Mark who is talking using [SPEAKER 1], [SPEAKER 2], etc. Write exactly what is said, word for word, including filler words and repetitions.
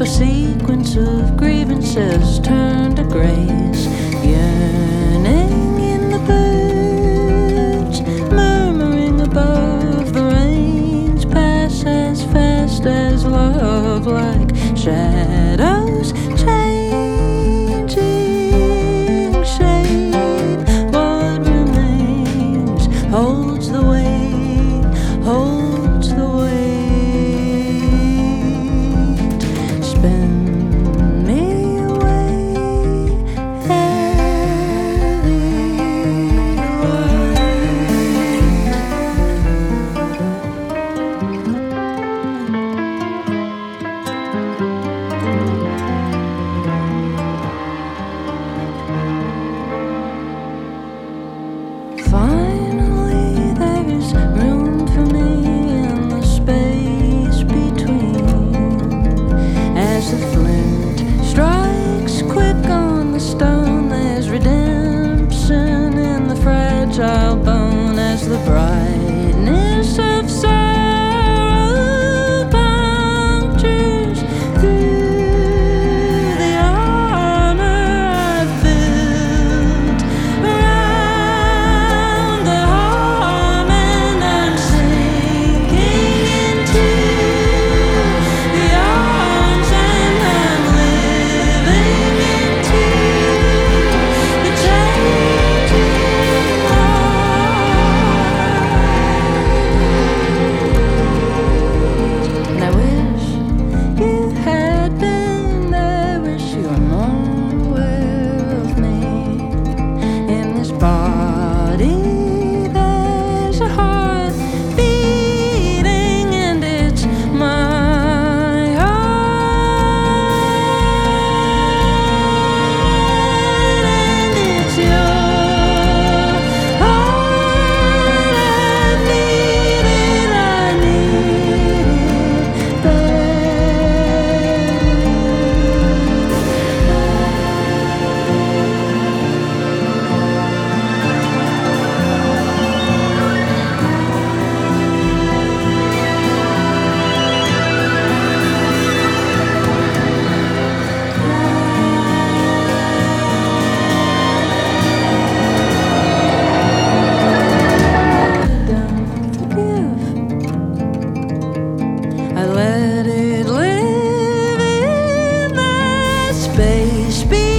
[SPEAKER 1] A sequence of grievances turned to grace, yearning in the birds, murmuring above the rains, pass as fast as love, like shadows changing shape. What remains holds the weight, holds the weight. Spin me away, heavy Finally, there is room for me in the space between. As the flint strikes quick on the stone, there's redemption in the fragile bone. As the brightness of sorrow punctures through the armor I've built around the harm, and I'm sinking into the arms, and I'm living into the changing light. And I wish you had been there, wish you were more aware of me. In this body there's a heart beating, and it's my heart, and it's your heart. I need it, I need it Don't forgive. I let it live in the space between.